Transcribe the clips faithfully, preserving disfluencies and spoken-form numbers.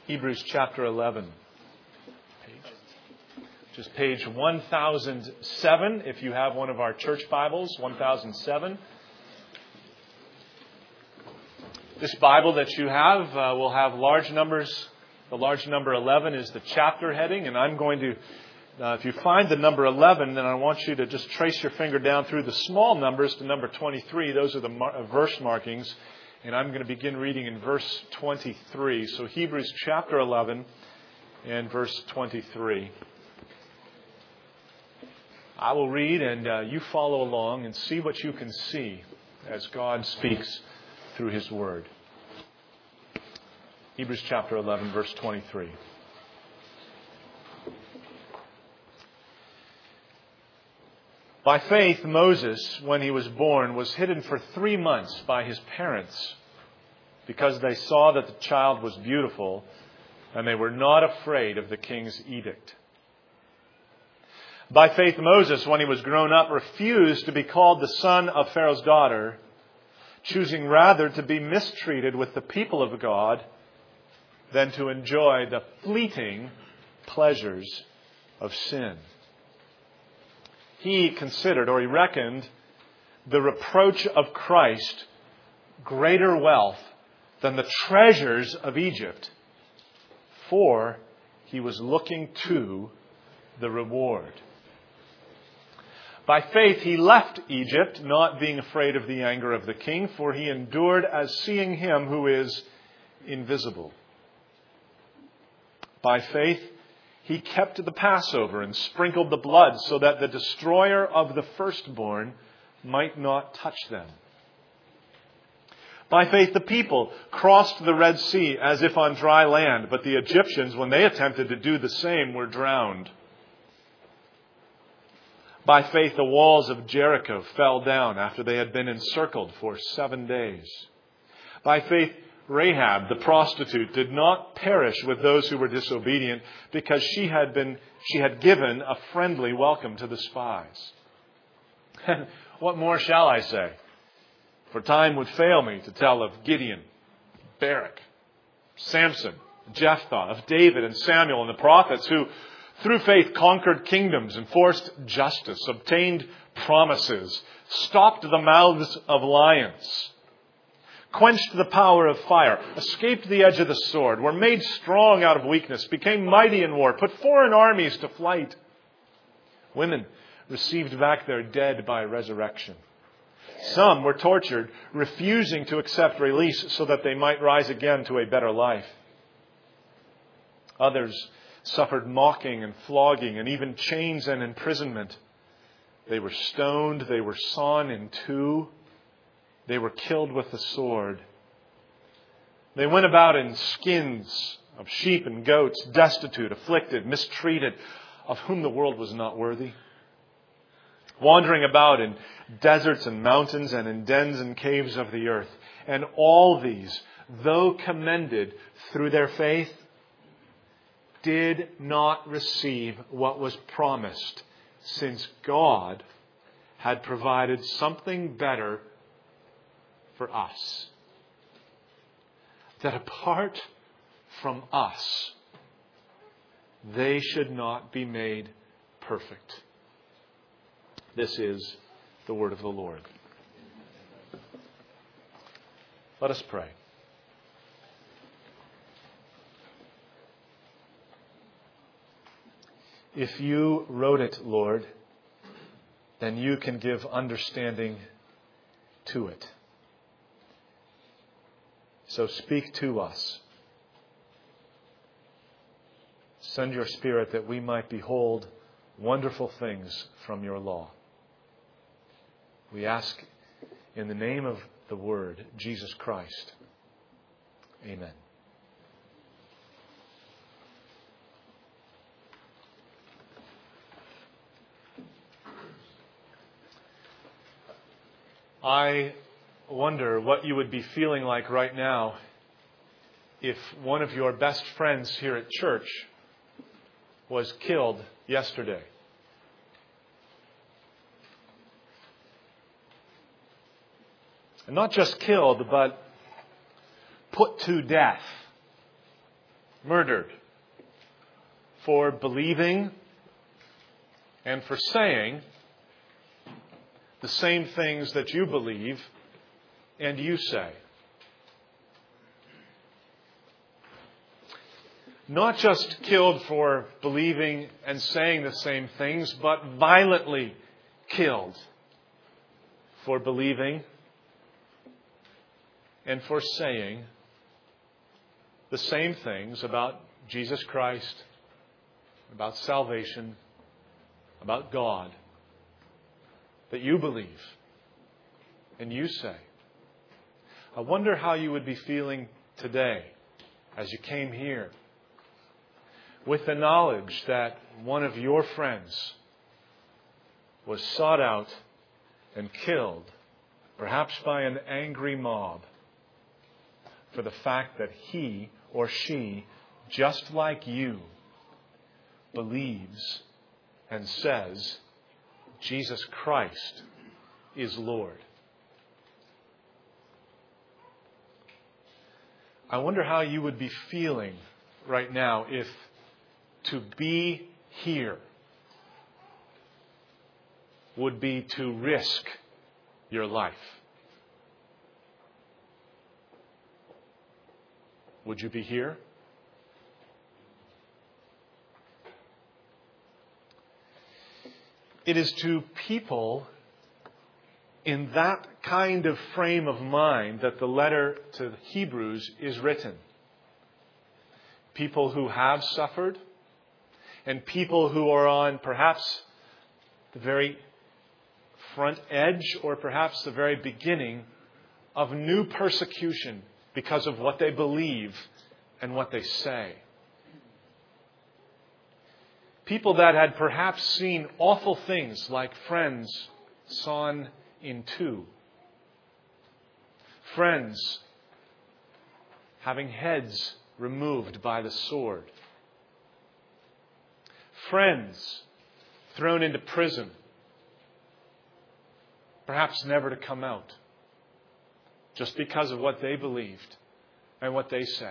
Hebrews chapter eleven. Page, just page one thousand seven, if you have one of our church Bibles, one thousand seven. This Bible that you have uh, will have large numbers. The large number eleven is the chapter heading, and I'm going to, uh, if you find the number eleven, then I want you to just trace your finger down through the small numbers to number twenty-three. Those are the mar- uh, verse markings. And I'm going to begin reading in verse twenty-three. So Hebrews chapter eleven and verse twenty-three. I will read and uh, you follow along and see what you can see as God speaks through His Word. Hebrews chapter eleven, verse twenty-three. By faith, Moses, when he was born, was hidden for three months by his parents because they saw that the child was beautiful and they were not afraid of the king's edict. By faith, Moses, when he was grown up, refused to be called the son of Pharaoh's daughter, choosing rather to be mistreated with the people of God than to enjoy the fleeting pleasures of sin. He considered, or he reckoned, the reproach of Christ greater wealth than the treasures of Egypt, for he was looking to the reward. By faith he left Egypt, not being afraid of the anger of the king, for he endured as seeing him who is invisible. By faith he kept the Passover and sprinkled the blood so that the destroyer of the firstborn might not touch them. By faith the people crossed the Red Sea as if on dry land, but the Egyptians, when they attempted to do the same, were drowned. By faith the walls of Jericho fell down after they had been encircled for seven days. By faith Rahab, the prostitute, did not perish with those who were disobedient because she had been, she had given a friendly welcome to the spies. What more shall I say? For time would fail me to tell of Gideon, Barak, Samson, Jephthah, of David and Samuel and the prophets who, through faith, conquered kingdoms, enforced justice, obtained promises, stopped the mouths of lions, quenched the power of fire, escaped the edge of the sword, were made strong out of weakness, became mighty in war, put foreign armies to flight. Women received back their dead by resurrection. Some were tortured, refusing to accept release so that they might rise again to a better life. Others suffered mocking and flogging and even chains and imprisonment. They were stoned, they were sawn in two. They were killed with the sword. They went about in skins of sheep and goats, destitute, afflicted, mistreated, of whom the world was not worthy. Wandering about in deserts and mountains and in dens and caves of the earth. And all these, though commended through their faith, did not receive what was promised, since God had provided something better for us, that apart from us, they should not be made perfect. This is the word of the Lord. Let us pray. If you wrote it, Lord, then you can give understanding to it. So speak to us. Send your Spirit that we might behold wonderful things from your law. We ask in the name of the Word, Jesus Christ. Amen. I wonder what you would be feeling like right now if one of your best friends here at church was killed yesterday. And not just killed, but put to death. murdered for believing and for saying the same things that you believe and you say. Not just killed for believing and saying the same things, but violently killed for believing and for saying the same things about Jesus Christ, about salvation, about God, that you believe and you say. I wonder how you would be feeling today as you came here with the knowledge that one of your friends was sought out and killed, perhaps by an angry mob, for the fact that he or she, just like you, believes and says Jesus Christ is Lord. I wonder how you would be feeling right now if to be here would be to risk your life. Would you be here? It is to people in that kind of frame of mind that the letter to the Hebrews is written. People who have suffered, and people who are on perhaps the very front edge or perhaps the very beginning of new persecution because of what they believe and what they say. People that had perhaps seen awful things like friends sawn in two. Friends having heads removed by the sword. Friends thrown into prison, perhaps never to come out, just because of what they believed and what they said.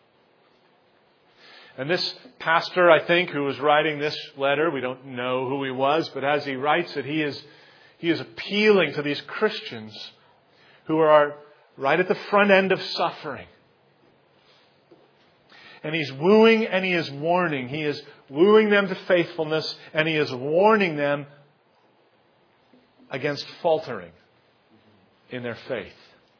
And this pastor, I think, who was writing this letter, we don't know who he was, but as he writes it, he is, he is appealing to these Christians who are right at the front end of suffering. And he's wooing and he is warning. He is wooing them to faithfulness and he is warning them against faltering in their faith.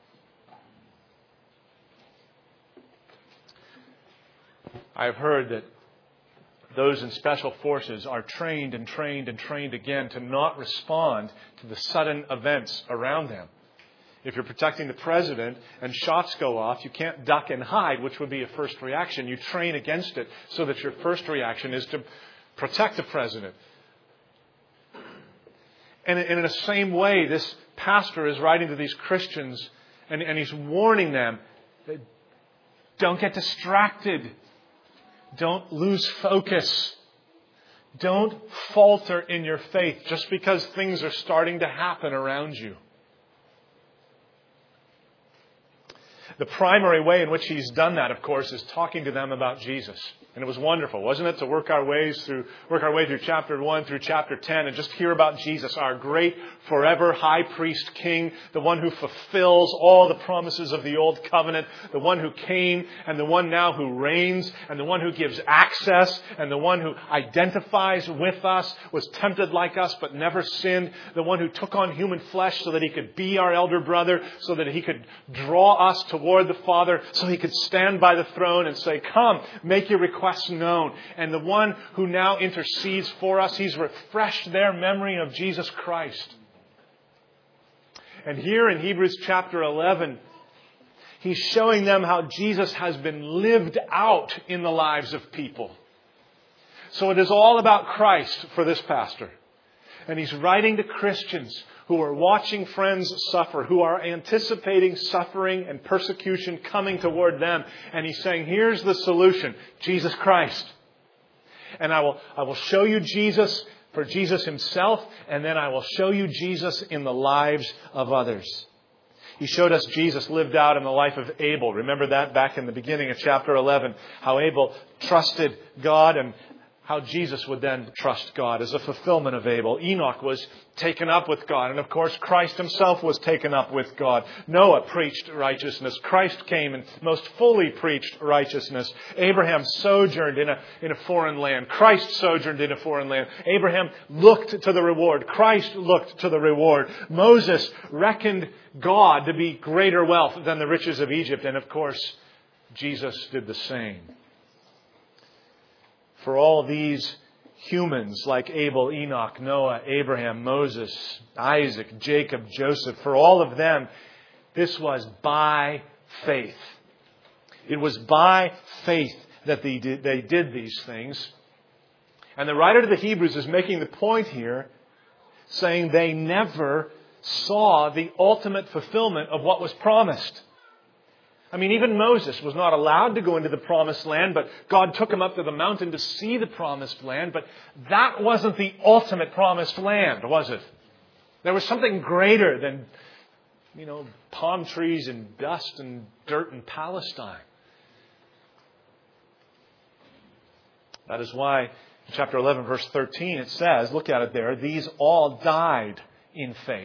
I've heard that those in special forces are trained and trained and trained again to not respond to the sudden events around them. If you're protecting the president and shots go off, you can't duck and hide, which would be a first reaction. You train against it so that your first reaction is to protect the president. And in the same way, this pastor is writing to these Christians and, and he's warning them, don't get distracted. Don't lose focus. Don't falter in your faith just because things are starting to happen around you. The primary way in which he's done that, of course, is talking to them about Jesus. And it was wonderful, wasn't it, to work our ways through, work our way through chapter one through chapter ten and just hear about Jesus, our great forever high priest king, the one who fulfills all the promises of the old covenant, the one who came and the one now who reigns and the one who gives access and the one who identifies with us, was tempted like us but never sinned, the one who took on human flesh so that he could be our elder brother, so that he could draw us toward the Father, so he could stand by the throne and say, come, make your requests known. And the one who now intercedes for us, he's refreshed their memory of Jesus Christ. And here in Hebrews chapter eleven, he's showing them how Jesus has been lived out in the lives of people. So it is all about Christ for this pastor. And he's writing to Christians who are watching friends suffer, who are anticipating suffering and persecution coming toward them. And he's saying, here's the solution, Jesus Christ. And I will, I will show you Jesus for Jesus himself, and then I will show you Jesus in the lives of others. He showed us Jesus lived out in the life of Abel. Remember that back in the beginning of chapter eleven, how Abel trusted God and how Jesus would then trust God as a fulfillment of Abel. Enoch was taken up with God. And of course, Christ himself was taken up with God. Noah preached righteousness. Christ came and most fully preached righteousness. Abraham sojourned in a, in a foreign land. Christ sojourned in a foreign land. Abraham looked to the reward. Christ looked to the reward. Moses reckoned God to be greater wealth than the riches of Egypt. And of course, Jesus did the same. For all these humans like Abel, Enoch, Noah, Abraham, Moses, Isaac, Jacob, Joseph, for all of them, this was by faith. It was by faith that they did, they did these things. And the writer to the Hebrews is making the point here, saying they never saw the ultimate fulfillment of what was promised. I mean, even Moses was not allowed to go into the promised land, but God took him up to the mountain to see the promised land. But that wasn't the ultimate promised land, was it? There was something greater than, you know, palm trees and dust and dirt in Palestine. That is why in chapter eleven, verse thirteen, it says, look at it there, these all died in faith.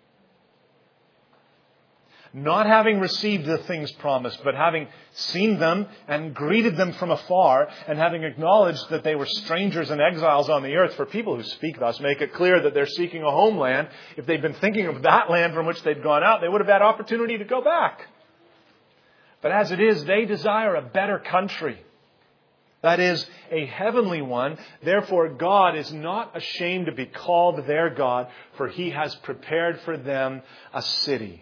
Not having received the things promised, but having seen them and greeted them from afar, and having acknowledged that they were strangers and exiles on the earth. For people who speak thus make it clear that they're seeking a homeland. If they'd been thinking of that land from which they'd gone out, they would have had opportunity to go back. But as it is, they desire a better country. That is, a heavenly one. Therefore, God is not ashamed to be called their God, for He has prepared for them a city.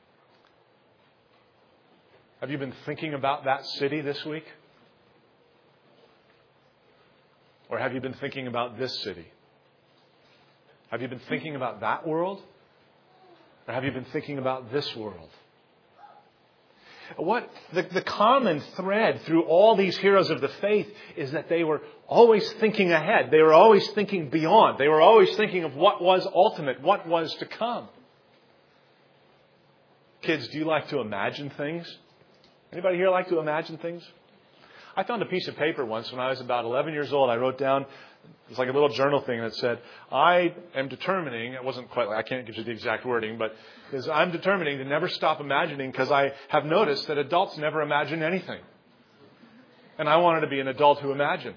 Have you been thinking about that city this week? Or have you been thinking about this city? Have you been thinking about that world? Or have you been thinking about this world? What the, the common thread through all these heroes of the faith is that they were always thinking ahead. They were always thinking beyond. They were always thinking of what was ultimate, what was to come. Kids, do you like to imagine things? Anybody here like to imagine things? I found a piece of paper once when I was about eleven years old. I wrote down, it's like a little journal thing that said, I am determining, it wasn't quite like, I can't give you the exact wording, but is I'm determining to never stop imagining because I have noticed that adults never imagine anything. And I wanted to be an adult who imagined.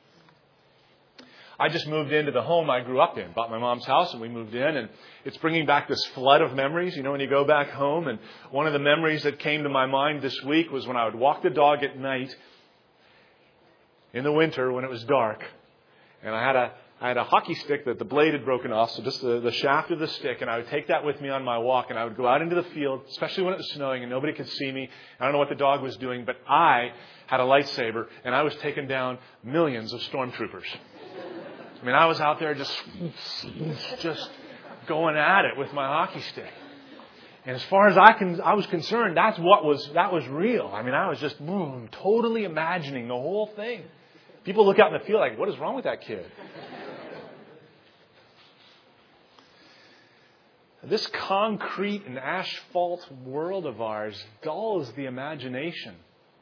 I just moved into the home I grew up in, bought my mom's house and we moved in, and it's bringing back this flood of memories. You know, when you go back home, and one of the memories that came to my mind this week was when I would walk the dog at night in the winter when it was dark, and I had a I had a hockey stick that the blade had broken off, so just the, the shaft of the stick, and I would take that with me on my walk, and I would go out into the field, especially when it was snowing and nobody could see me. I don't know what the dog was doing, but I had a lightsaber, and I was taking down millions of stormtroopers. I mean, I was out there just, just going at it with my hockey stick. And as far as I can, I was concerned, that's what was, that was real. I mean, I was just boom, totally imagining the whole thing. People look out in the field like, what is wrong with that kid? This concrete and asphalt world of ours dulls the imagination.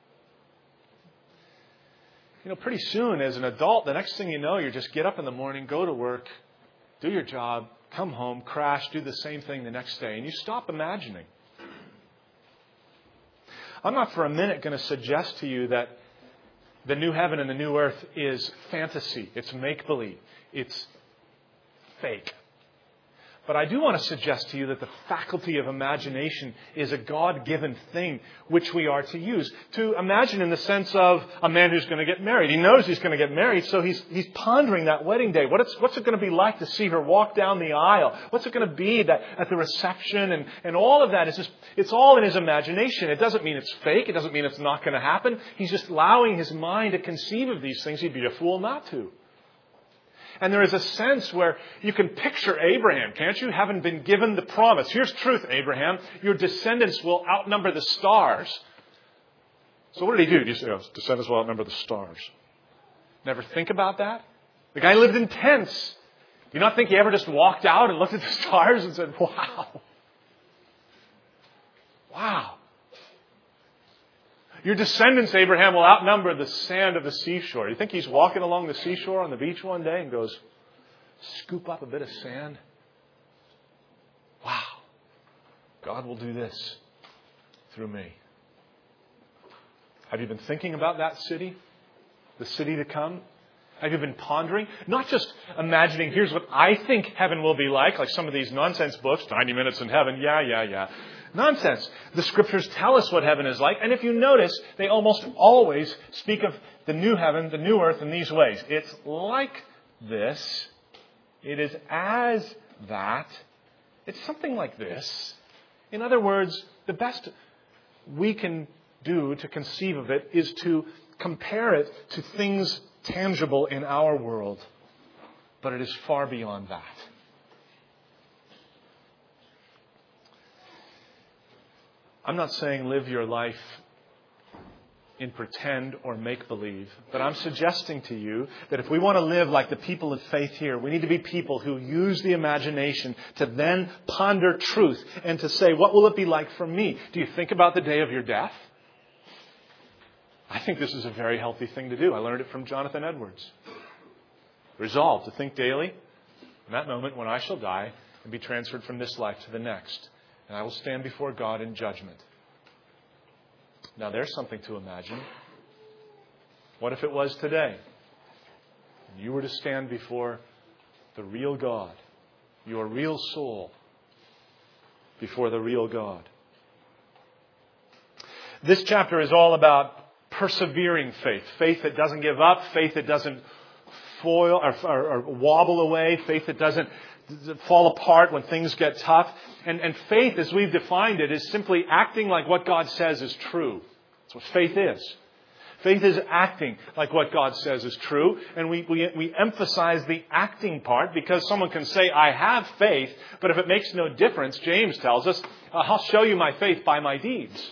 You know, pretty soon as an adult, the next thing you know, you just get up in the morning, go to work, do your job, come home, crash, do the same thing the next day, and you stop imagining. I'm not for a minute going to suggest to you that the new heaven and the new earth is fantasy. It's make-believe. It's fake. But I do want to suggest to you that the faculty of imagination is a God-given thing which we are to use. To imagine in the sense of a man who's going to get married. He knows he's going to get married, so he's he's pondering that wedding day. What it's, what's it going to be like to see her walk down the aisle? What's it going to be that at the reception? And, and all of that is just, it's all in his imagination. It doesn't mean it's fake. It doesn't mean it's not going to happen. He's just allowing his mind to conceive of these things. He'd be a fool not to. And there is a sense where you can picture Abraham, can't you? Having been given the promise. Here's truth, Abraham. Your descendants will outnumber the stars. So what did he do? You say, oh, descendants will outnumber the stars. Never think about that? The guy lived in tents. Do you not think he ever just walked out and looked at the stars and said, wow? Wow. Your descendants, Abraham, will outnumber the sand of the seashore. You think he's walking along the seashore on the beach one day and goes, scoop up a bit of sand? Wow. God will do this through me. Have you been thinking about that city? The city to come? Have you been pondering? Not just imagining, here's what I think heaven will be like, like some of these nonsense books, ninety minutes in heaven, yeah, yeah, yeah. Nonsense. The Scriptures tell us what heaven is like, and if you notice, they almost always speak of the new heaven, the new earth in these ways. It's like this. It is as that. It's something like this. In other words, the best we can do to conceive of it is to compare it to things tangible in our world. But it is far beyond that. I'm not saying live your life in pretend or make-believe, but I'm suggesting to you that if we want to live like the people of faith here, we need to be people who use the imagination to then ponder truth and to say, what will it be like for me? Do you think about the day of your death? I think this is a very healthy thing to do. I learned it from Jonathan Edwards. Resolve to think daily in that moment when I shall die and be transferred from this life to the next. And I will stand before God in judgment. Now there's something to imagine. What if it was today? And you were to stand before the real God, your real soul, before the real God. This chapter is all about persevering faith. Faith that doesn't give up. Faith that doesn't foil or, or, or wobble away. Faith that doesn't fall apart when things get tough. And, and faith, as we've defined it, is simply acting like what God says is true. That's what faith is. Faith is acting like what God says is true. And we, we, we emphasize the acting part because someone can say, I have faith, but if it makes no difference, James tells us, I'll show you my faith by my deeds.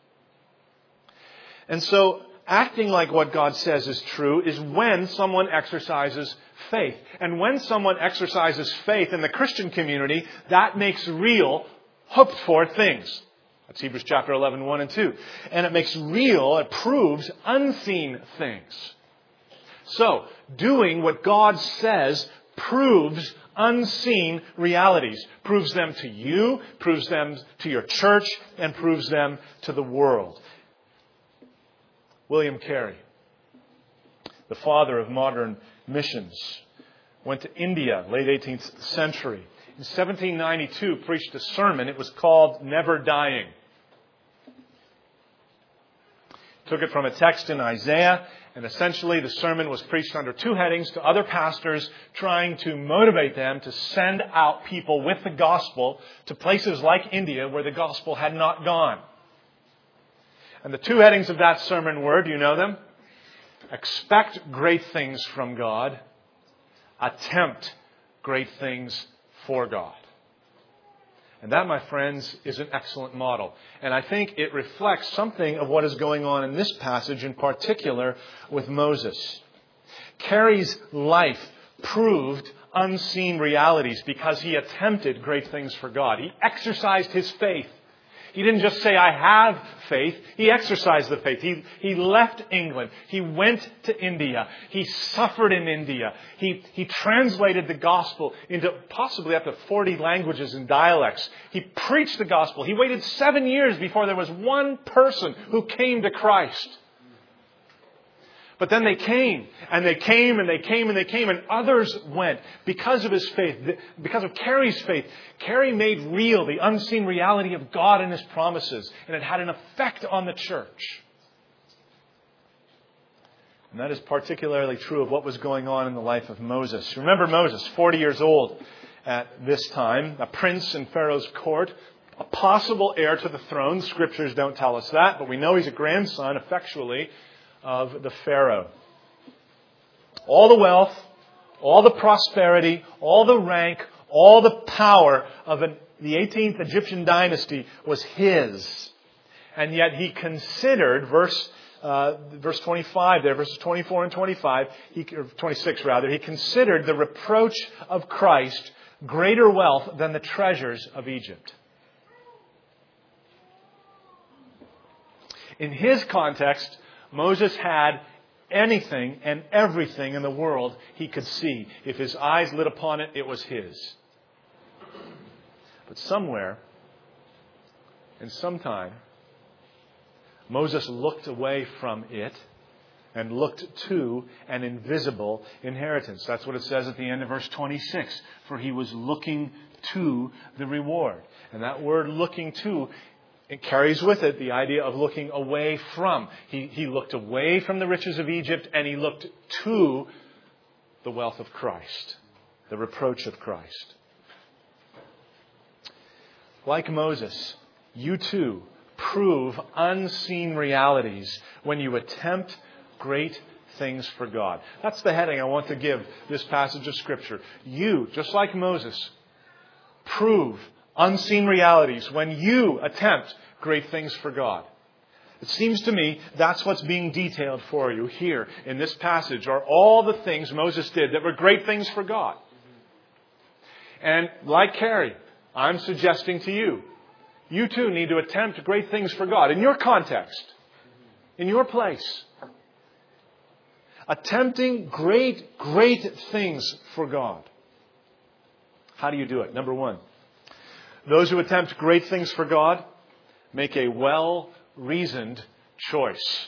And so, acting like what God says is true is when someone exercises faith. And when someone exercises faith in the Christian community, that makes real, hoped for things. That's Hebrews chapter eleven, one and two. And it makes real, it proves unseen things. So, doing what God says proves unseen realities. Proves them to you, proves them to your church, and proves them to the world. William Carey, the father of modern missions, went to India, late eighteenth century. In seventeen ninety-two, preached a sermon. It was called Never Dying. Took it from a text in Isaiah, and essentially the sermon was preached under two headings to other pastors, trying to motivate them to send out people with the gospel to places like India where the gospel had not gone. And the two headings of that sermon were, do you know them? Expect great things from God. Attempt great things for God. And that, my friends, is an excellent model. And I think it reflects something of what is going on in this passage, in particular with Moses. Carey's life proved unseen realities because he attempted great things for God. He exercised his faith. He didn't just say, I have faith. He exercised the faith. He, he left England. He went to India. He suffered in India. He, he translated the gospel into possibly up to forty languages and dialects. He preached the gospel. He waited seven years before there was one person who came to Christ. But then they came, and they came, and they came, and they came, and others went because of his faith, because of Carey's faith. Carey made real the unseen reality of God and his promises, and it had an effect on the church. And that is particularly true of what was going on in the life of Moses. Remember Moses, forty years old at this time, a prince in Pharaoh's court, a possible heir to the throne. Scriptures don't tell us that, but we know he's a grandson, effectually, of the Pharaoh. All the wealth, all the prosperity, all the rank, all the power of an, the eighteenth Egyptian dynasty was his. And yet he considered, verse uh, verse twenty-five there, verses twenty-four and twenty-five, he, or twenty-six rather, he considered the reproach of Christ greater wealth than the treasures of Egypt. In his context, Moses had anything and everything in the world he could see. If his eyes lit upon it, it was his. But somewhere, and sometime, Moses looked away from it and looked to an invisible inheritance. That's what it says at the end of verse twenty-six. For he was looking to the reward. And that word looking to, it carries with it the idea of looking away from. He, he looked away from the riches of Egypt and he looked to the wealth of Christ, the reproach of Christ. Like Moses, you too prove unseen realities when you attempt great things for God. That's the heading I want to give this passage of Scripture. You, just like Moses, prove unseen realities when you attempt great things for God. It seems to me that's what's being detailed for you here in this passage, are all the things Moses did that were great things for God. And like Carrie, I'm suggesting to you, you too need to attempt great things for God in your context, in your place. Attempting great, great things for God. How do you do it? Number one, those who attempt great things for God make a well-reasoned choice.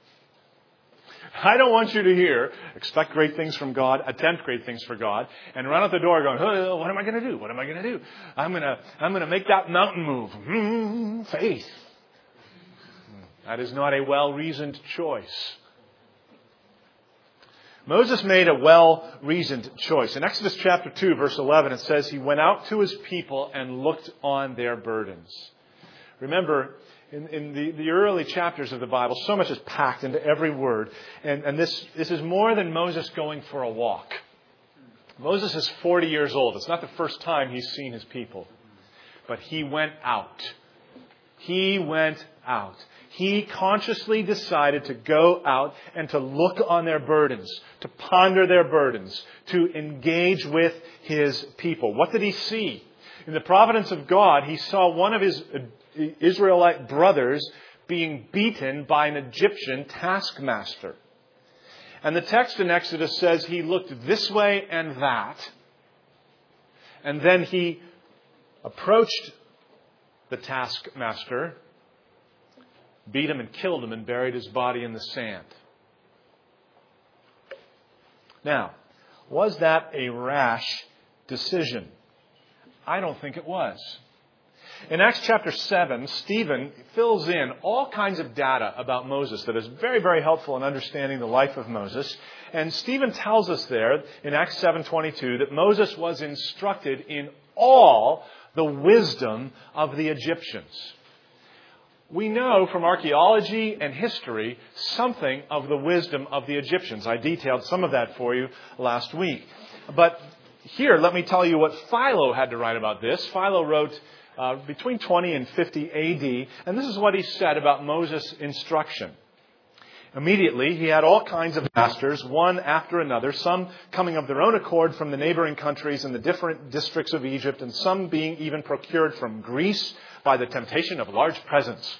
I don't want you to hear, expect great things from God, attempt great things for God, and run out the door going, oh, what am I going to do? What am I going to do? I'm going to, I'm going to make that mountain move. Mm, faith. That is not a well-reasoned choice. Moses made a well-reasoned choice. In Exodus chapter two, verse eleven, it says, he went out to his people and looked on their burdens. Remember, in, in the, the early chapters of the Bible, so much is packed into every word. And, and this, this is more than Moses going for a walk. Moses is forty years old. It's not the first time he's seen his people. But he went out. He went out. He consciously decided to go out and to look on their burdens, to ponder their burdens, to engage with his people. What did he see? In the providence of God, he saw one of his Israelite brothers being beaten by an Egyptian taskmaster. And the text in Exodus says he looked this way and that. And then he approached the taskmaster, beat him and killed him and buried his body in the sand. Now, was that a rash decision? I don't think it was. In Acts chapter seven, Stephen fills in all kinds of data about Moses that is very, very helpful in understanding the life of Moses. And Stephen tells us there in Acts seven twenty-two that Moses was instructed in all the wisdom of the Egyptians. We know from archaeology and history something of the wisdom of the Egyptians. I detailed some of that for you last week. But here, let me tell you what Philo had to write about this. Philo wrote uh, between twenty and fifty A D, and this is what he said about Moses' instruction. Immediately, he had all kinds of masters, one after another, some coming of their own accord from the neighboring countries and the different districts of Egypt, and some being even procured from Greece by the temptation of large presents.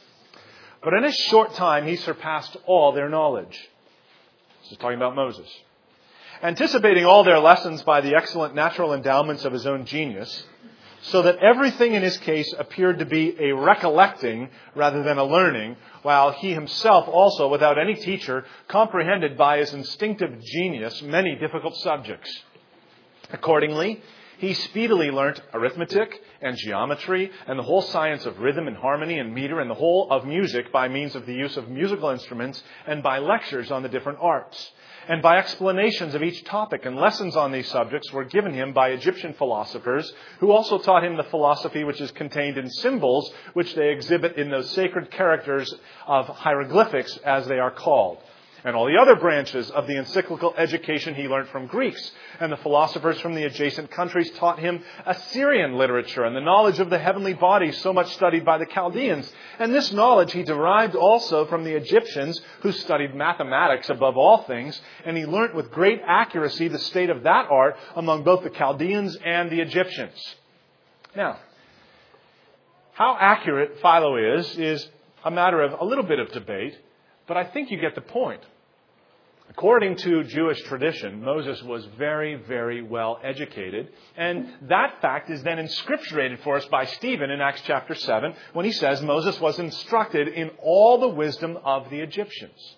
But in a short time, he surpassed all their knowledge. This is talking about Moses. Anticipating all their lessons by the excellent natural endowments of his own genius, so that everything in his case appeared to be a recollecting rather than a learning, while he himself also, without any teacher, comprehended by his instinctive genius many difficult subjects. Accordingly, he speedily learnt arithmetic and geometry and the whole science of rhythm and harmony and meter and the whole of music by means of the use of musical instruments and by lectures on the different arts. And by explanations of each topic, and lessons on these subjects were given him by Egyptian philosophers, who also taught him the philosophy which is contained in symbols, which they exhibit in those sacred characters of hieroglyphics, as they are called. And all the other branches of the encyclical education he learned from Greeks. And the philosophers from the adjacent countries taught him Assyrian literature and the knowledge of the heavenly bodies so much studied by the Chaldeans. And this knowledge he derived also from the Egyptians, who studied mathematics above all things. And he learnt with great accuracy the state of that art among both the Chaldeans and the Egyptians. Now, how accurate Philo is, is a matter of a little bit of debate, but I think you get the point. According to Jewish tradition, Moses was very, very well educated. And that fact is then inscripturated for us by Stephen in Acts chapter seven when he says Moses was instructed in all the wisdom of the Egyptians.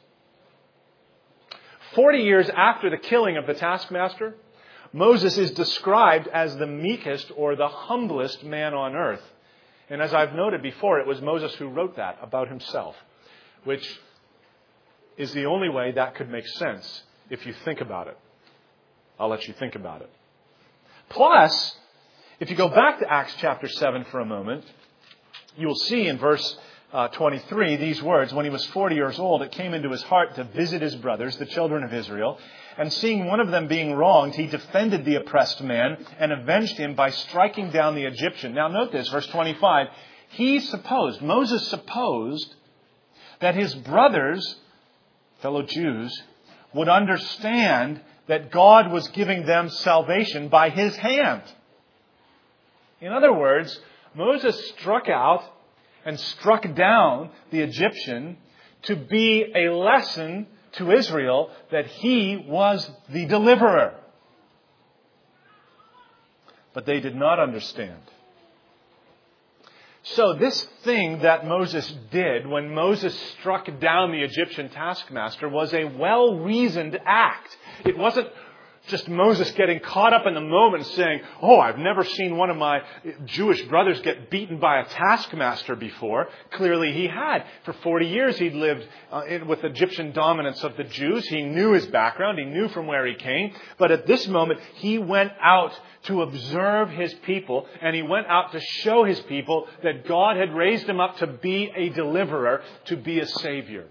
Forty years after the killing of the taskmaster, Moses is described as the meekest or the humblest man on earth. And as I've noted before, it was Moses who wrote that about himself, which is the only way that could make sense if you think about it. I'll let you think about it. Plus, if you go back to Acts chapter seven for a moment, you will see in verse uh, twenty-three these words, when he was forty years old, it came into his heart to visit his brothers, the children of Israel, and seeing one of them being wronged, he defended the oppressed man and avenged him by striking down the Egyptian. Now note this, verse twenty-five, he supposed, Moses supposed that his brothers, fellow Jews, would understand that God was giving them salvation by his hand. In other words, Moses struck out and struck down the Egyptian to be a lesson to Israel that he was the deliverer. But they did not understand. So this thing that Moses did when Moses struck down the Egyptian taskmaster was a well-reasoned act. It wasn't just Moses getting caught up in the moment saying, oh, I've never seen one of my Jewish brothers get beaten by a taskmaster before. Clearly he had. For forty years he'd lived uh, in, with Egyptian dominance of the Jews. He knew his background. He knew from where he came. But at this moment he went out to observe his people, and he went out to show his people that God had raised him up to be a deliverer, to be a savior.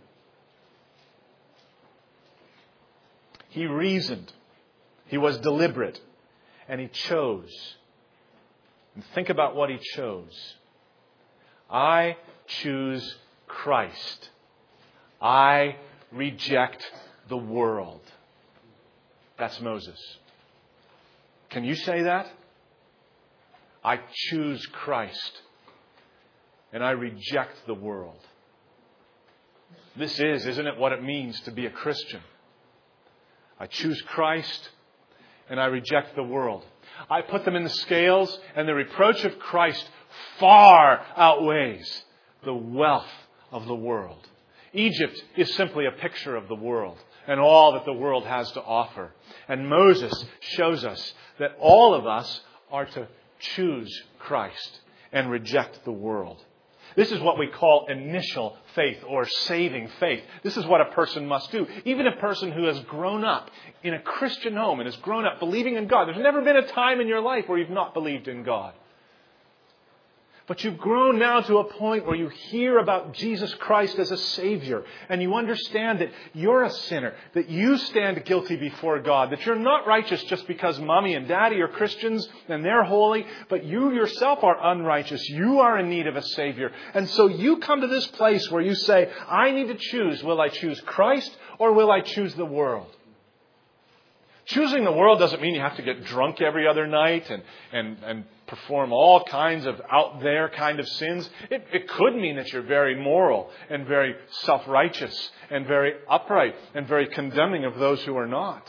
He reasoned. He was deliberate. And he chose. And think about what he chose. I choose Christ. I reject the world. That's Moses. Can you say that? I choose Christ. And I reject the world. This is, isn't it, what it means to be a Christian? I choose Christ and I reject the world. I put them in the scales, and the reproach of Christ far outweighs the wealth of the world. Egypt is simply a picture of the world and all that the world has to offer. And Moses shows us that all of us are to choose Christ and reject the world. This is what we call initial faith or saving faith. This is what a person must do. Even a person who has grown up in a Christian home and has grown up believing in God. There's never been a time in your life where you've not believed in God. But you've grown now to a point where you hear about Jesus Christ as a Savior. And you understand that you're a sinner. That you stand guilty before God. That you're not righteous just because mommy and daddy are Christians and they're holy. But you yourself are unrighteous. You are in need of a Savior. And so you come to this place where you say, I need to choose. Will I choose Christ or will I choose the world? Choosing the world doesn't mean you have to get drunk every other night and, and, and perform all kinds of out there kind of sins. It, it could mean that you're very moral and very self-righteous and very upright and very condemning of those who are not.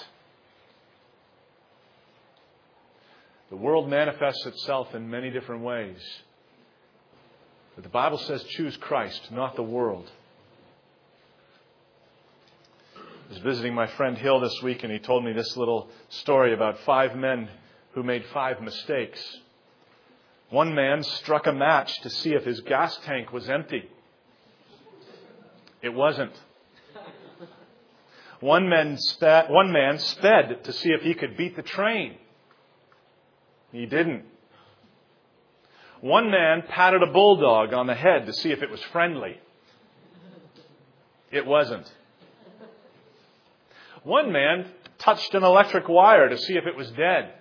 The world manifests itself in many different ways. But the Bible says choose Christ, not the world. I was visiting my friend Hill this week, and he told me this little story about five men who made five mistakes. One man struck a match to see if his gas tank was empty. It wasn't. One man sped, one man sped to see if he could beat the train. He didn't. One man patted a bulldog on the head to see if it was friendly. It wasn't. One man touched an electric wire to see if it was dead.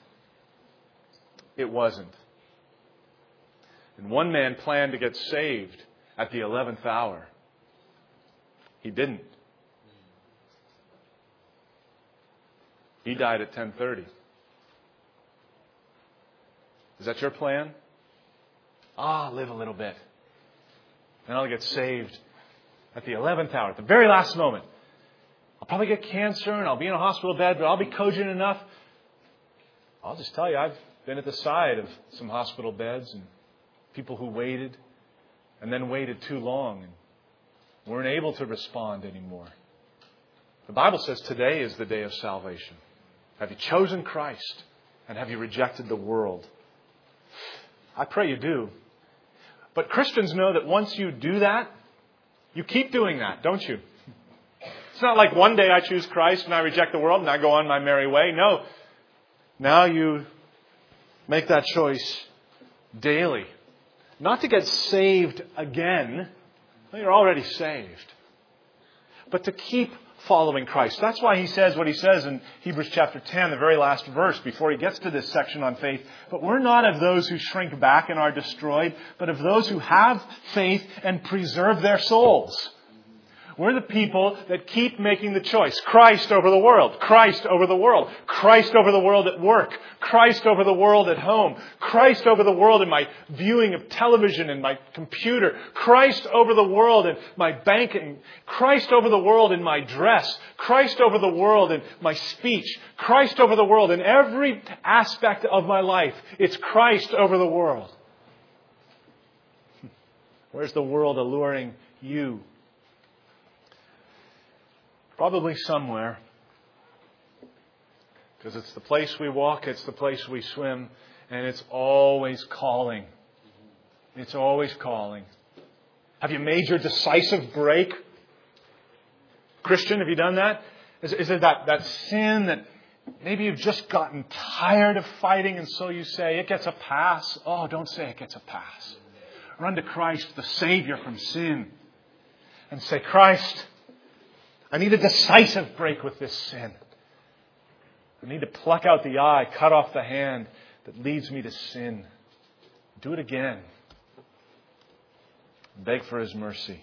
It wasn't. And one man planned to get saved at the eleventh hour. He didn't. He died at ten thirty. Is that your plan? Ah, live a little bit. and I'll get saved at the eleventh hour, at the very last moment. I'll probably get cancer and I'll be in a hospital bed, but I'll be cogent enough. I'll just tell you, I've been at the side of some hospital beds and people who waited and then waited too long and weren't able to respond anymore. The Bible says today is the day of salvation. Have you chosen Christ and have you rejected the world? I pray you do. But Christians know that once you do that, you keep doing that, don't you? It's not like one day I choose Christ and I reject the world and I go on my merry way. No. Now you make that choice daily. Not to get saved again. You're already saved. But to keep following Christ. That's why he says what he says in Hebrews chapter ten, the very last verse, before he gets to this section on faith. But we're not of those who shrink back and are destroyed, but of those who have faith and preserve their souls. We're the people that keep making the choice. Christ over the world. Christ over the world. Christ over the world at work. Christ over the world at home. Christ over the world in my viewing of television and my computer. Christ over the world in my banking. Christ over the world in my dress. Christ over the world in my speech. Christ over the world in every aspect of my life. It's Christ over the world. Where's the world alluring you? Probably somewhere. Because it's the place we walk, it's the place we swim, and it's always calling. It's always calling. Have you made your decisive break? Christian, have you done that? Is, is it that, that sin that maybe you've just gotten tired of fighting and so you say, it gets a pass? Oh, don't say it gets a pass. Run to Christ, the Savior from sin, and say, Christ, I need a decisive break with this sin. I need to pluck out the eye, cut off the hand that leads me to sin. Do it again. Beg for His mercy.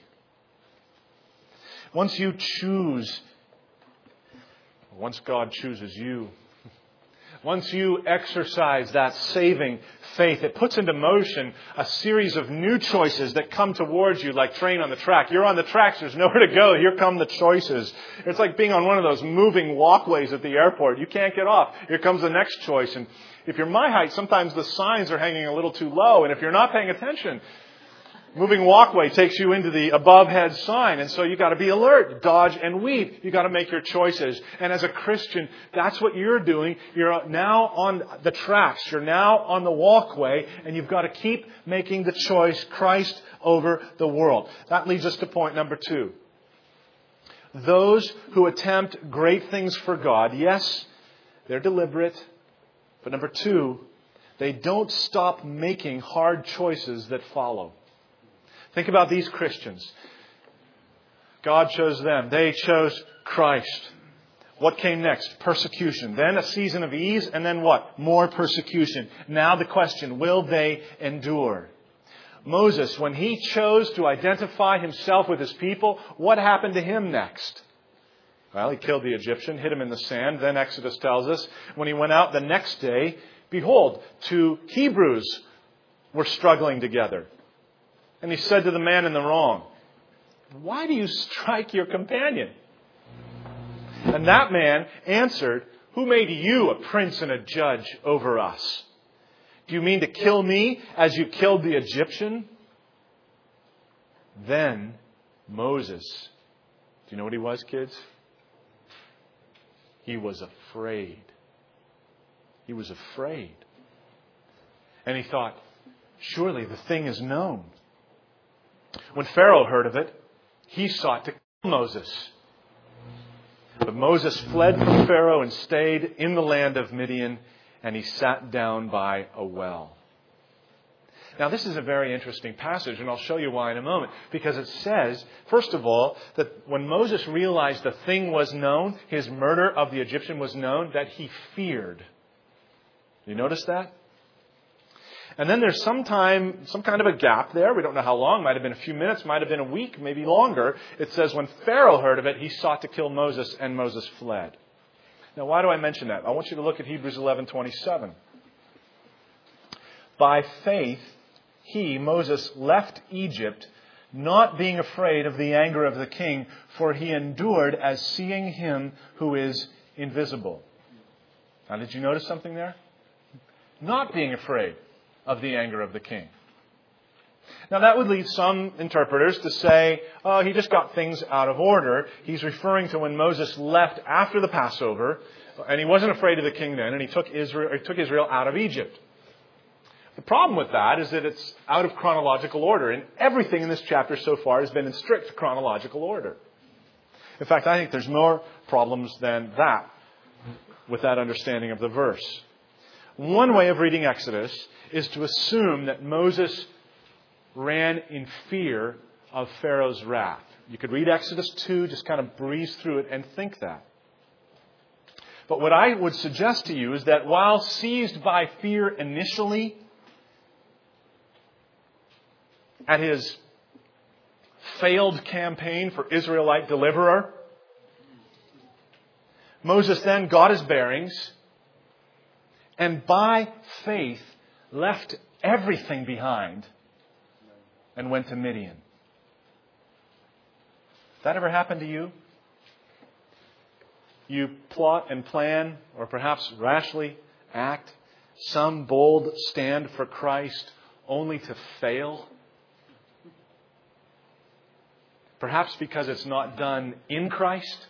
Once you choose, once God chooses you, once you exercise that saving faith, it puts into motion a series of new choices that come towards you like train on the track. You're on the tracks, there's nowhere to go. Here come the choices. It's like being on one of those moving walkways at the airport. You can't get off. Here comes the next choice. And if you're my height, sometimes the signs are hanging a little too low. And if you're not paying attention, moving walkway takes you into the above head sign. And so you've got to be alert, dodge and weave. You've got to make your choices. And as a Christian, that's what you're doing. You're now on the tracks. You're now on the walkway. And you've got to keep making the choice, Christ over the world. That leads us to point number two. Those who attempt great things for God, yes, they're deliberate. But number two, they don't stop making hard choices that follow. Think about these Christians. God chose them. They chose Christ. What came next? Persecution. Then a season of ease. And then what? More persecution. Now the question, will they endure? Moses, when he chose to identify himself with his people, what happened to him next? Well, he killed the Egyptian, hid him in the sand. Then Exodus tells us, when he went out the next day, behold, two Hebrews were struggling together. And he said to the man in the wrong, why do you strike your companion? And that man answered, who made you a prince and a judge over us? Do you mean to kill me as you killed the Egyptian? Then Moses, do you know what he was, kids? He was afraid. He was afraid. And he thought, surely the thing is known. When Pharaoh heard of it, he sought to kill Moses. But Moses fled from Pharaoh and stayed in the land of Midian, and he sat down by a well. Now, this is a very interesting passage, and I'll show you why in a moment. Because it says, first of all, that when Moses realized the thing was known, his murder of the Egyptian was known, that he feared. You notice that? And then there's some time, some kind of a gap there. We don't know how long. Might have been a few minutes. Might have been a week, maybe longer. It says when Pharaoh heard of it, he sought to kill Moses, and Moses fled. Now, why do I mention that? I want you to look at Hebrews eleven twenty-seven. By faith, he, Moses, left Egypt, not being afraid of the anger of the king, for he endured as seeing him who is invisible. Now, did you notice something there? Not being afraid of the anger of the king. Now, that would lead some interpreters to say, oh, he just got things out of order. He's referring to when Moses left after the Passover, and he wasn't afraid of the king then, and he took Israel, he took Israel out of Egypt. The problem with that is that it's out of chronological order, and everything in this chapter so far has been in strict chronological order. In fact, I think there's more problems than that with that understanding of the verse. One way of reading Exodus is to assume that Moses ran in fear of Pharaoh's wrath. You could read Exodus two, just kind of breeze through it and think that. But what I would suggest to you is that while seized by fear initially, at his failed campaign for Israelite deliverer, Moses then got his bearings and by faith left everything behind and went to Midian. That ever happened to you? You plot and plan, or perhaps rashly act, some bold stand for Christ only to fail? Perhaps because it's not done in Christ?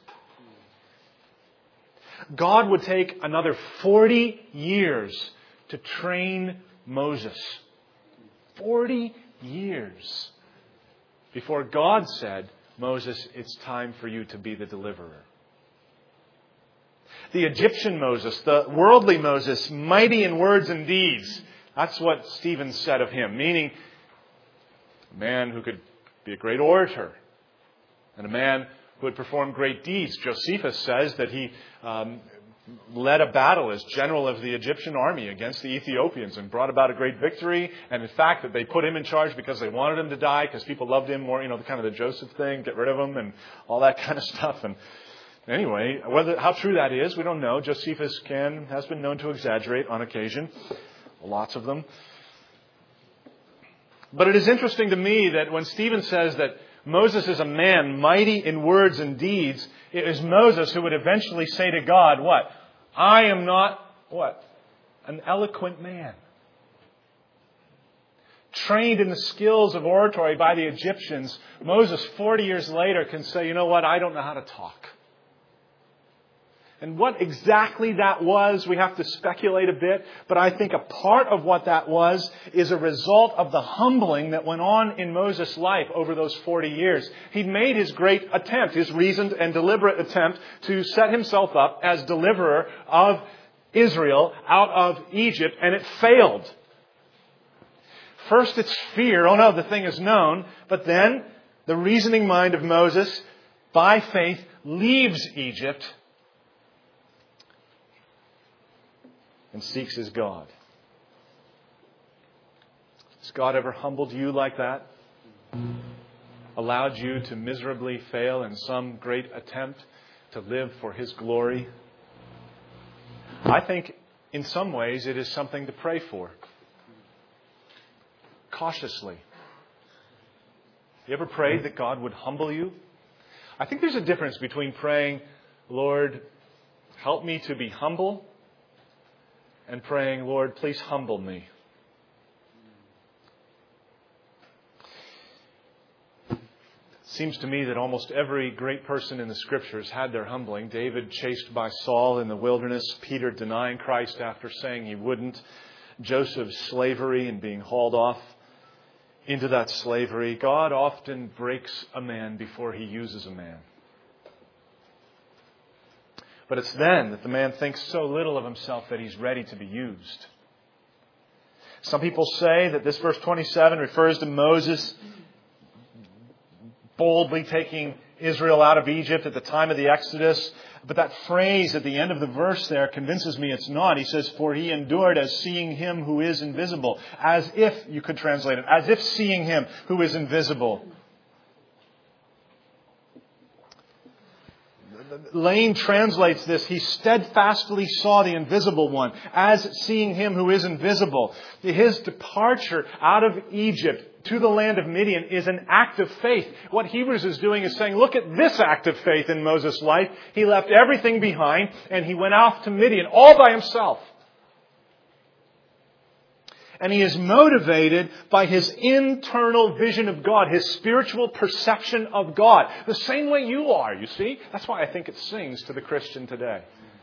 God would take another forty years to train Moses. Forty years before God said, Moses, it's time for you to be the deliverer. The Egyptian Moses, the worldly Moses, mighty in words and deeds. That's what Stephen said of him, meaning a man who could be a great orator and a man who had performed great deeds. Josephus says that he um, led a battle as general of the Egyptian army against the Ethiopians and brought about a great victory. And in fact, that they put him in charge because they wanted him to die, because people loved him more, you know, the kind of the Joseph thing, get rid of him and all that kind of stuff. And anyway, whether how true that is, we don't know. Josephus can has been known to exaggerate on occasion. Lots of them. But it is interesting to me that when Stephen says that Moses is a man mighty in words and deeds, it is Moses who would eventually say to God, what? I am not, what? An eloquent man. Trained in the skills of oratory by the Egyptians, Moses forty years later can say, you know what? I don't know how to talk. And what exactly that was, we have to speculate a bit. But I think a part of what that was is a result of the humbling that went on in Moses' life over those forty years. He'd made his great attempt, his reasoned and deliberate attempt to set himself up as deliverer of Israel out of Egypt, and it failed. First it's fear, oh no, the thing is known. But then the reasoning mind of Moses, by faith, leaves Egypt and seeks his God. Has God ever humbled you like that? Allowed you to miserably fail in some great attempt to live for his glory? I think in some ways it is something to pray for. Cautiously. You ever prayed that God would humble you? I think there's a difference between praying, Lord, help me to be humble, and praying, Lord, please humble me. It seems to me that almost every great person in the Scriptures had their humbling. David chased by Saul in the wilderness. Peter denying Christ after saying he wouldn't. Joseph's slavery and being hauled off into that slavery. God often breaks a man before he uses a man. But it's then that the man thinks so little of himself that he's ready to be used. Some people say that this verse twenty-seven refers to Moses boldly taking Israel out of Egypt at the time of the Exodus. But that phrase at the end of the verse there convinces me it's not. He says, for he endured as seeing him who is invisible. As if, you could translate it, as if seeing him who is invisible. Lane translates this, he steadfastly saw the invisible one as seeing him who is invisible. His departure out of Egypt to the land of Midian is an act of faith. What Hebrews is doing is saying, look at this act of faith in Moses' life. He left everything behind and he went off to Midian all by himself. And he is motivated by his internal vision of God, his spiritual perception of God. The same way you are, you see? That's why I think it sings to the Christian today.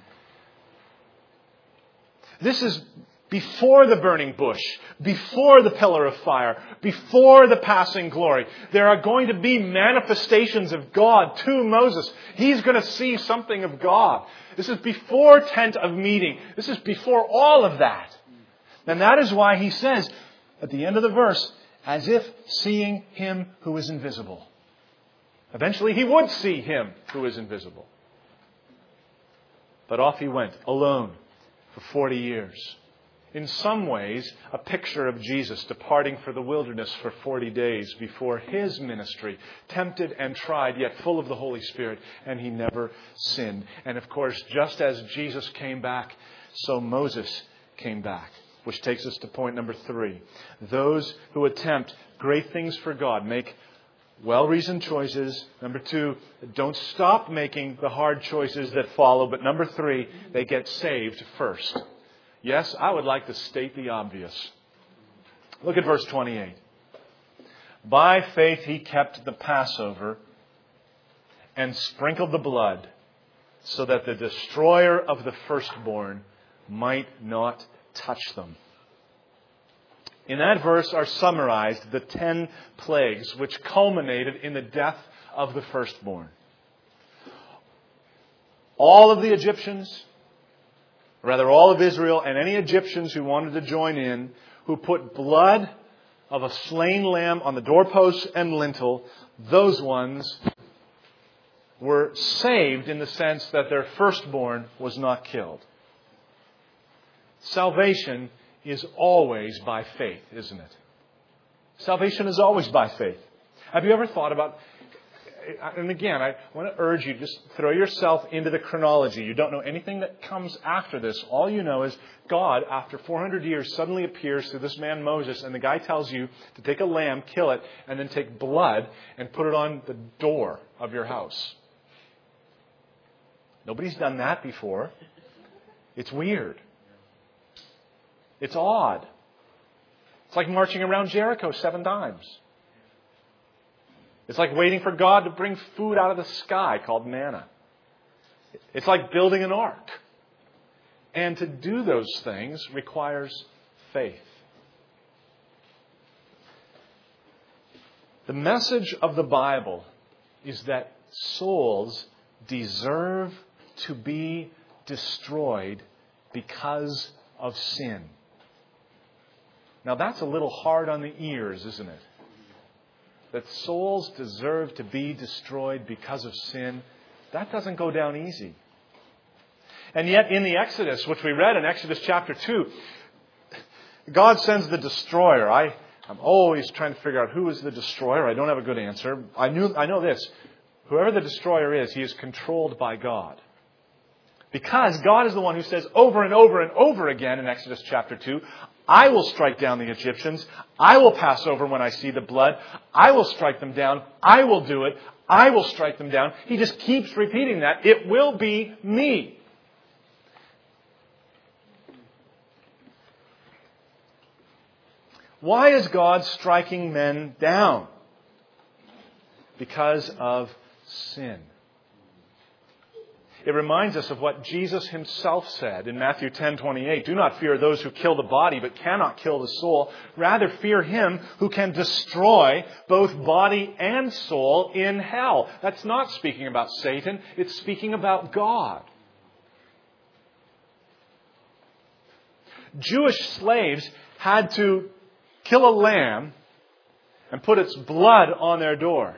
This is before the burning bush, before the pillar of fire, before the passing glory. There are going to be manifestations of God to Moses. He's going to see something of God. This is before tent of meeting. This is before all of that. And that is why he says at the end of the verse, as if seeing him who is invisible. Eventually he would see him who is invisible. But off he went, alone, for forty years. In some ways, a picture of Jesus departing for the wilderness for forty days before his ministry, tempted and tried, yet full of the Holy Spirit, and he never sinned. And of course, just as Jesus came back, so Moses came back. Which takes us to point number three. Those who attempt great things for God make well-reasoned choices. Number two, don't stop making the hard choices that follow. But number three, they get saved first. Yes, I would like to state the obvious. Look at verse twenty-eight. By faith he kept the Passover and sprinkled the blood so that the destroyer of the firstborn might not touch them. In that verse are summarized the ten plagues which culminated in the death of the firstborn. All of the Egyptians, rather all of Israel and any Egyptians who wanted to join in, who put blood of a slain lamb on the doorposts and lintel, those ones were saved in the sense that their firstborn was not killed. Salvation is always by faith, isn't it? Salvation is always by faith. Have you ever thought about, and again, I want to urge you, just throw yourself into the chronology. You don't know anything that comes after this. All you know is God, after four hundred years, suddenly appears to this man Moses, and the guy tells you to take a lamb, kill it, and then take blood and put it on the door of your house. Nobody's done that before. It's weird. It's odd. It's like marching around Jericho seven times. It's like waiting for God to bring food out of the sky called manna. It's like building an ark. And to do those things requires faith. The message of the Bible is that souls deserve to be destroyed because of sin. Now that's a little hard on the ears, isn't it? That souls deserve to be destroyed because of sin. That doesn't go down easy. And yet in the Exodus, which we read in Exodus chapter two, God sends the destroyer. I, I'm always trying to figure out who is the destroyer. I don't have a good answer. I knew, I know this. Whoever the destroyer is, he is controlled by God. Because God is the one who says over and over and over again in Exodus chapter two, I will strike down the Egyptians. I will pass over when I see the blood. I will strike them down. I will do it. I will strike them down. He just keeps repeating that. It will be me. Why is God striking men down? Because of sin. It reminds us of what Jesus himself said in Matthew ten twenty-eight. Do not fear those who kill the body but cannot kill the soul. Rather fear him who can destroy both body and soul in hell. That's not speaking about Satan. It's speaking about God. Jewish slaves had to kill a lamb and put its blood on their door.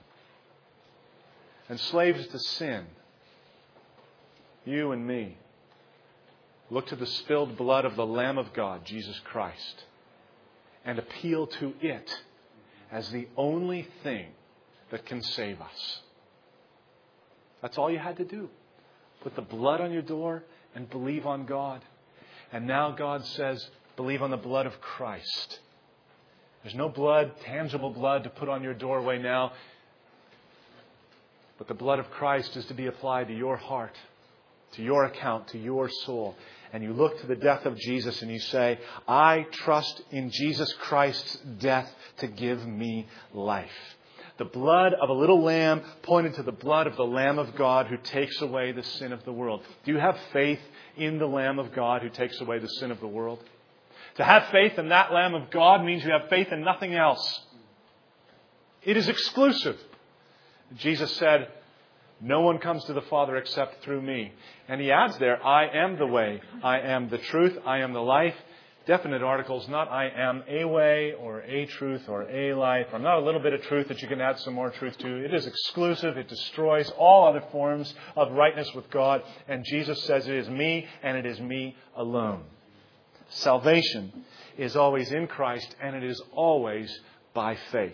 And slaves to sin, you and me, look to the spilled blood of the Lamb of God, Jesus Christ, and appeal to it as the only thing that can save us. That's all you had to do. Put the blood on your door and believe on God. And now God says, believe on the blood of Christ. There's no blood, tangible blood, to put on your doorway now. But the blood of Christ is to be applied to your heart, to your account, to your soul. And you look to the death of Jesus and you say, I trust in Jesus Christ's death to give me life. The blood of a little lamb pointed to the blood of the Lamb of God who takes away the sin of the world. Do you have faith in the Lamb of God who takes away the sin of the world? To have faith in that Lamb of God means you have faith in nothing else. It is exclusive. Jesus said, no one comes to the Father except through me. And he adds there, I am the way, I am the truth, I am the life. Definite articles, not I am a way or a truth or a life, or not a little bit of truth that you can add some more truth to. It is exclusive. It destroys all other forms of rightness with God. And Jesus says it is me and it is me alone. Salvation is always in Christ and it is always by faith.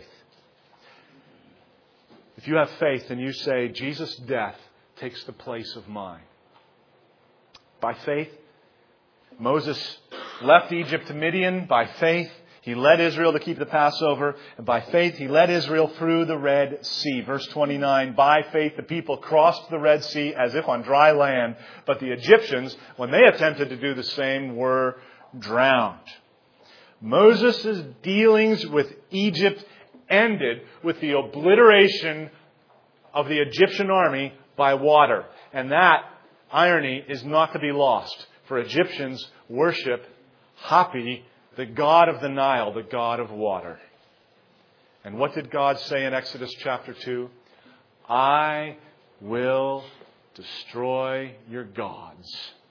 If you have faith and you say, Jesus' death takes the place of mine. By faith, Moses left Egypt to Midian. By faith, he led Israel to keep the Passover. And by faith, he led Israel through the Red Sea. Verse twenty-nine, by faith, the people crossed the Red Sea as if on dry land. But the Egyptians, when they attempted to do the same, were drowned. Moses' dealings with Egypt ended with the obliteration of the Egyptian army by water. And that irony is not to be lost. For Egyptians worship Hapi, the god of the Nile, the god of water. And what did God say in Exodus chapter two? I will destroy your gods.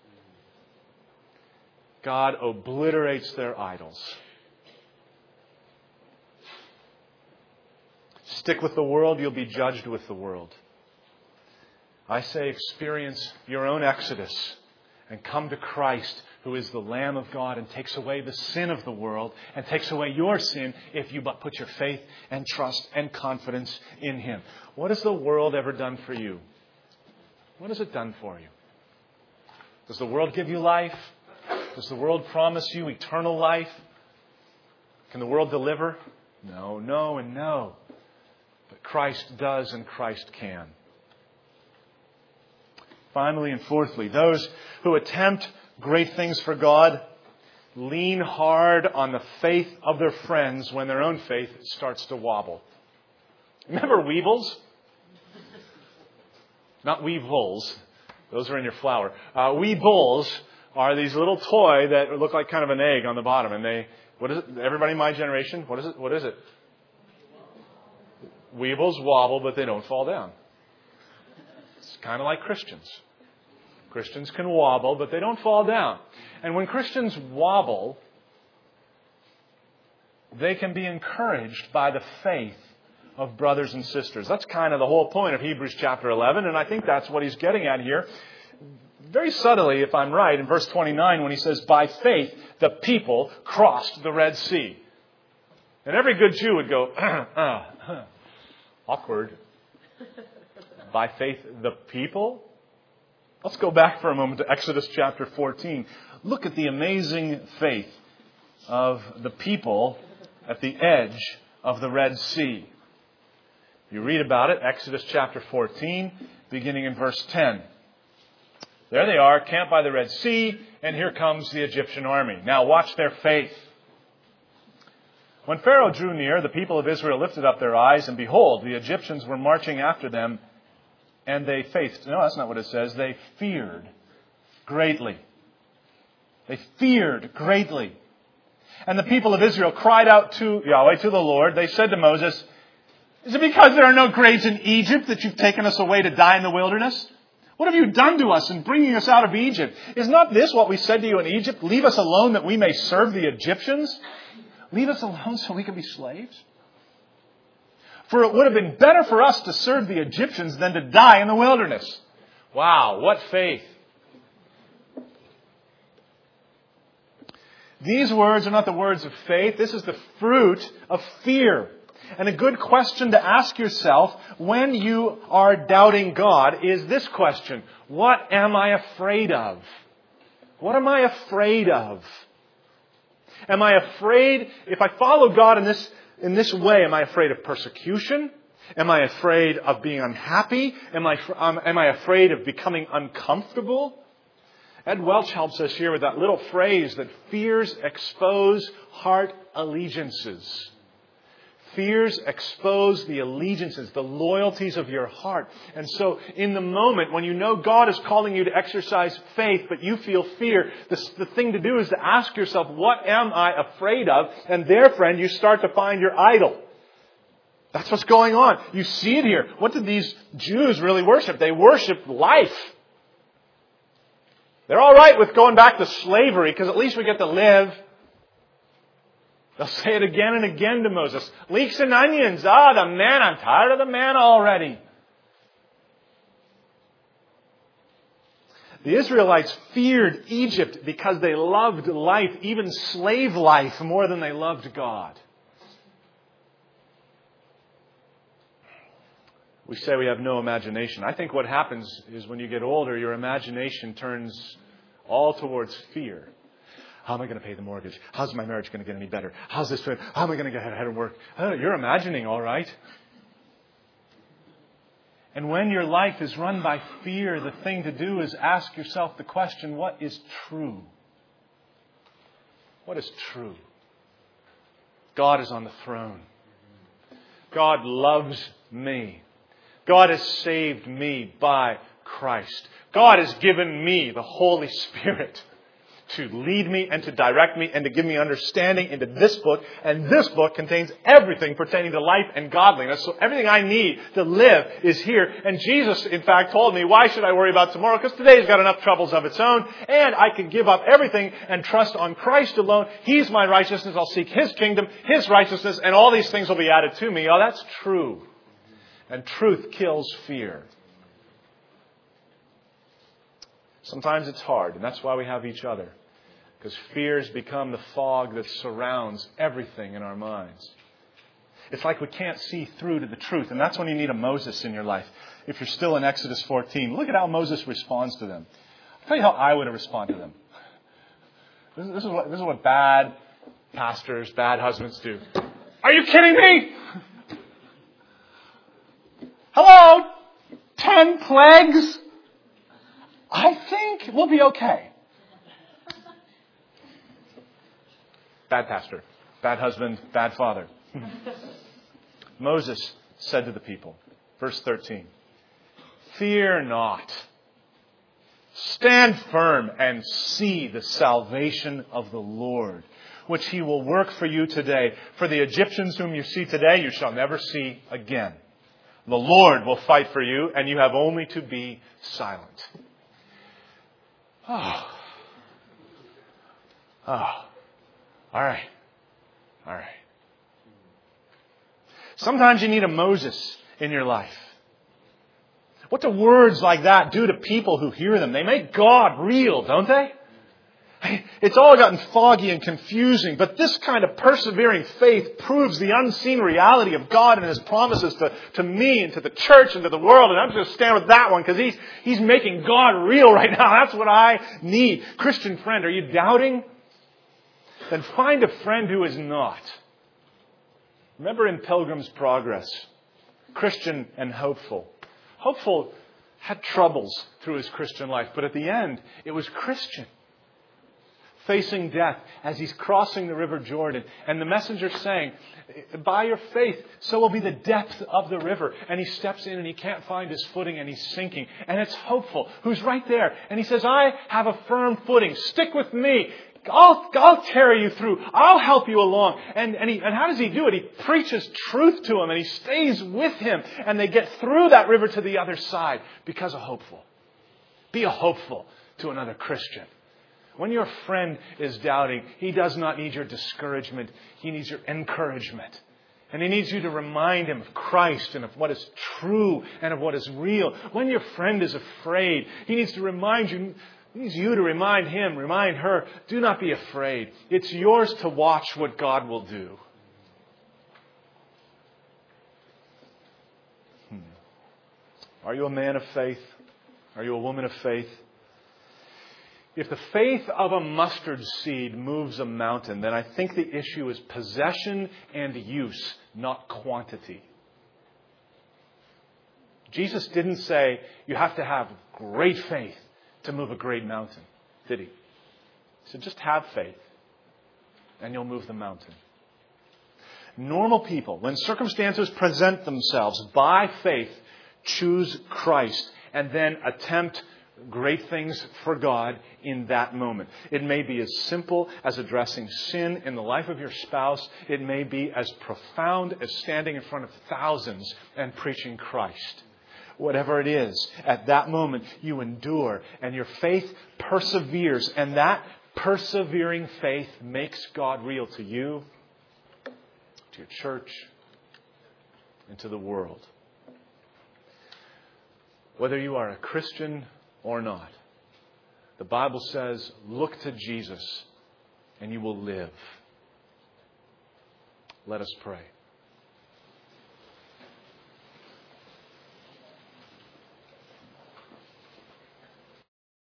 God obliterates their idols. Stick with the world, you'll be judged with the world. I say experience your own exodus and come to Christ, who is the Lamb of God and takes away the sin of the world and takes away your sin if you but put your faith and trust and confidence in Him. What has the world ever done for you? What has it done for you? Does the world give you life? Does the world promise you eternal life? Can the world deliver? No, no, and no. But Christ does and Christ can. Finally and fourthly, those who attempt great things for God lean hard on the faith of their friends when their own faith starts to wobble. Remember weevils? Not weevils. Those are in your flower. Uh, weevils are these little toy that look like kind of an egg on the bottom. And they, what is it? Everybody in my generation, what is it? What is it? Weevils wobble, but they don't fall down. It's kind of like Christians. Christians can wobble, but they don't fall down. And when Christians wobble, they can be encouraged by the faith of brothers and sisters. That's kind of the whole point of Hebrews chapter eleven, and I think that's what he's getting at here. Very subtly, if I'm right, in verse twenty-nine, when he says, by faith, the people crossed the Red Sea. And every good Jew would go, uh, awkward. By faith, the people? Let's go back for a moment to Exodus chapter fourteen. Look at the amazing faith of the people at the edge of the Red Sea. You read about it, Exodus chapter fourteen, beginning in verse ten. There they are, camped by the Red Sea, and here comes the Egyptian army. Now watch their faith. When Pharaoh drew near, the people of Israel lifted up their eyes, and behold, the Egyptians were marching after them, and they faced. No, that's not what it says. They feared greatly. They feared greatly. And the people of Israel cried out to Yahweh, to the Lord. They said to Moses, is it because there are no graves in Egypt that you've taken us away to die in the wilderness? What have you done to us in bringing us out of Egypt? Is not this what we said to you in Egypt? Leave us alone that we may serve the Egyptians? Leave us alone so we can be slaves? For it would have been better for us to serve the Egyptians than to die in the wilderness. Wow, what faith. These words are not the words of faith. This is the fruit of fear. And a good question to ask yourself when you are doubting God is this question: what am I afraid of? What am I afraid of? Am I afraid, if I follow God in this, in this way, am I afraid of persecution? Am I afraid of being unhappy? Am I, um, am I afraid of becoming uncomfortable? Ed Welch helps us here with that little phrase that fears expose heart allegiances. Fears expose the allegiances, the loyalties of your heart. And so in the moment when you know God is calling you to exercise faith, but you feel fear, the, the thing to do is to ask yourself, what am I afraid of? And there, friend, you start to find your idol. That's what's going on. You see it here. What did these Jews really worship? They worshiped life. They're all right with going back to slavery because at least we get to live. They'll say it again and again to Moses. Leeks and onions. Ah, the manna. I'm tired of the manna already. The Israelites feared Egypt because they loved life, even slave life, more than they loved God. We say we have no imagination. I think what happens is when you get older, your imagination turns all towards fear. How am I going to pay the mortgage? How's my marriage going to get any better? How's this? How am I going to get ahead of work? Oh, you're imagining, all right. And when your life is run by fear, the thing to do is ask yourself the question, what is true? What is true? God is on the throne. God loves me. God has saved me by Christ. God has given me the Holy Spirit to lead me and to direct me and to give me understanding into this book. And this book contains everything pertaining to life and godliness. So everything I need to live is here. And Jesus, in fact, told me, why should I worry about tomorrow? Because today's got enough troubles of its own. And I can give up everything and trust on Christ alone. He's my righteousness. I'll seek His kingdom, His righteousness, and all these things will be added to me. Oh, that's true. And truth kills fear. Sometimes it's hard, and that's why we have each other. Because fears become the fog that surrounds everything in our minds. It's like we can't see through to the truth, and that's when you need a Moses in your life. If you're still in Exodus fourteen, look at how Moses responds to them. I'll tell you how I would have responded to them. This, this, is what, this is what bad pastors, bad husbands do. Are you kidding me? Hello? Ten plagues? I think we'll be okay. Bad pastor, bad husband, bad father. Moses said to the people, verse thirteen, fear not. Stand firm and see the salvation of the Lord, which He will work for you today. For the Egyptians whom you see today, you shall never see again. The Lord will fight for you, and you have only to be silent. Oh. Oh. All right. All right. Sometimes you need a Moses in your life. What do words like that do to people who hear them? They make God real, don't they? It's all gotten foggy and confusing, but this kind of persevering faith proves the unseen reality of God and His promises to, to me and to the church and to the world. And I'm just going to stand with that one because he's, he's making God real right now. That's what I need. Christian friend, are you doubting? Then find a friend who is not. Remember in Pilgrim's Progress, Christian and hopeful. Hopeful had troubles through his Christian life, but at the end, it was Christian. Facing death as he's crossing the River Jordan. And the messenger saying, by your faith, so will be the depth of the river. And he steps in and he can't find his footing and he's sinking. And it's Hopeful who's right there. And he says, I have a firm footing. Stick with me. I'll, I'll carry you through. I'll help you along. And, and, he, and how does he do it? He preaches truth to him and he stays with him. And they get through that river to the other side because of Hopeful. Be a hopeful to another Christian. When your friend is doubting, he does not need your discouragement. He needs your encouragement. And he needs you to remind him of Christ and of what is true and of what is real. When your friend is afraid, he needs to remind you, he needs you to remind him, remind her, do not be afraid. It's yours to watch what God will do. Are you a man of faith? Are you a woman of faith? If the faith of a mustard seed moves a mountain, then I think the issue is possession and use, not quantity. Jesus didn't say you have to have great faith to move a great mountain, did he? He said just have faith and you'll move the mountain. Normal people, when circumstances present themselves, by faith, choose Christ and then attempt great things for God in that moment. It may be as simple as addressing sin in the life of your spouse. It may be as profound as standing in front of thousands and preaching Christ. Whatever it is, at that moment you endure and your faith perseveres, and that persevering faith makes God real to you, to your church, and to the world. Whether you are a Christian or not, the Bible says, look to Jesus and you will live. Let us pray.